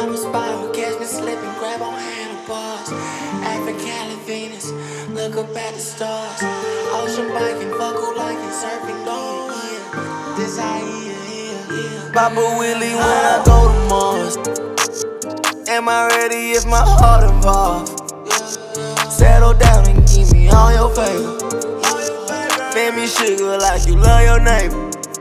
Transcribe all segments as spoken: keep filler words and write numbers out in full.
Downward spiral, catch me slipping, grab on handlebars. African Venus, look up at the stars. Ocean biking, fuck who like it, surfing, yeah, yeah. This how yeah, yeah, yeah. Papa Willie when I go to Mars. Am I ready if my heart involved? Settle down and give me all your favor. Make me sugar like you love your neighbor.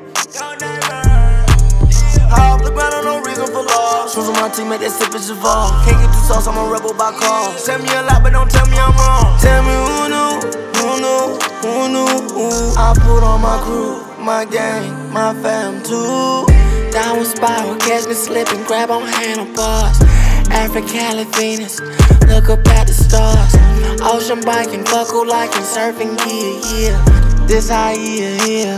High off the ground, on no reason for love. Shoes on my team, make that sippage evolve. Can't get too sauce, I'm a rebel by call. Tell me a lot, but don't tell me I'm wrong. Tell me who knew, who knew, who knew, who I put on my crew, my gang, my fam too. Downward spiral, catch me slipping, grab on handlebars. African Venus, look up at the stars. Ocean biking, fuck who like it, surfing, yeah, yeah. This how yeah, yeah.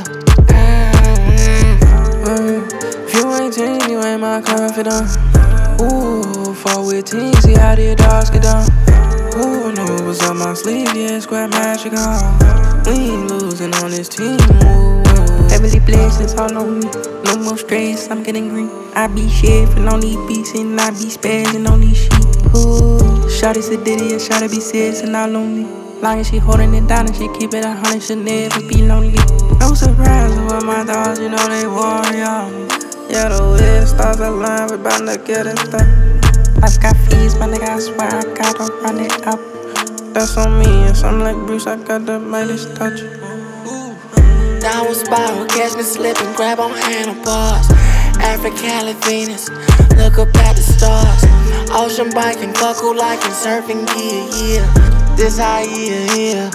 Mm, if you ain't team, you ain't my confidant. Ooh, fall with teams, see how the dogs get down. Ooh, know what's up my sleeve, yeah, square magic on. We ain't losing on this team, ooh. Heavenly blessings all on me, no more stress, I'm getting green. I be chefing on these beats and I be spazzing on these sheep. Ooh, shawty said Diddy, and shawty be sissing all on me. Long as she holding it down and she keep it a hundred, she'll never be lonely. No surprise with my dogs, you know they worry on me. Yeah, the way the stars align, we bound to get it done. I got fees, my nigga, I swear I gotta run it up. That's on me, and something like Bruce, I got the Midas touch. Downward spiral, catch me slipping, grab on handlebars. African Venus, look up at the stars. Ocean biking, fuck who like it, surfing, yeah, yeah. This how yeah, yeah.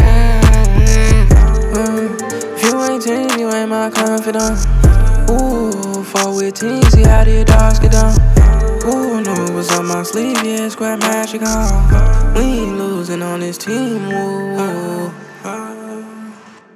Mm, if you ain't team, you ain't my confidant. Ooh, fall with teams, see how the dogs get down. Ooh, know what's on my sleeve, yeah, square magic on. We ain't losing on this team, ooh.